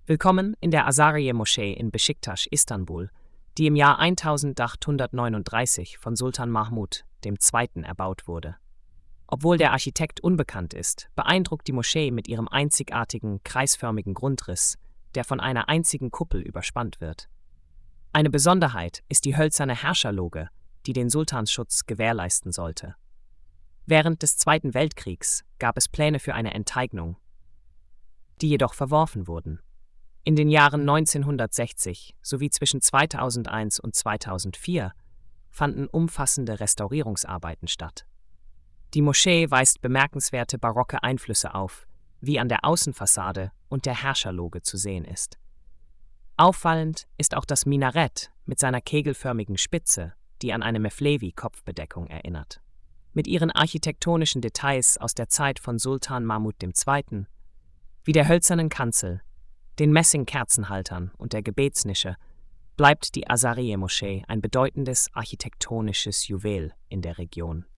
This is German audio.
Willkommen in der Azariye-Moschee in Beşiktaş, Istanbul, die im Jahr 1839 von Sultan Mahmud II. Erbaut wurde. Obwohl der Architekt unbekannt ist, beeindruckt die Moschee mit ihrem einzigartigen, kreisförmigen Grundriss, der von einer einzigen Kuppel überspannt wird. Eine Besonderheit ist die hölzerne Herrscherloge, die den Sultansschutz gewährleisten sollte. Während des Zweiten Weltkriegs gab es Pläne für eine Enteignung, die jedoch verworfen wurden. In den Jahren 1960 sowie zwischen 2001 und 2004 fanden umfassende Restaurierungsarbeiten statt. Die Moschee weist bemerkenswerte barocke Einflüsse auf, wie an der Außenfassade und der Herrscherloge zu sehen ist. Auffallend ist auch das Minarett mit seiner kegelförmigen Spitze, die an eine Mevlevi-Kopfbedeckung erinnert. Mit ihren architektonischen Details aus der Zeit von Sultan Mahmud II., wie der hölzernen Kanzel, den Messingkerzenhaltern und der Gebetsnische, bleibt die Azariye-Moschee ein bedeutendes architektonisches Juwel in der Region.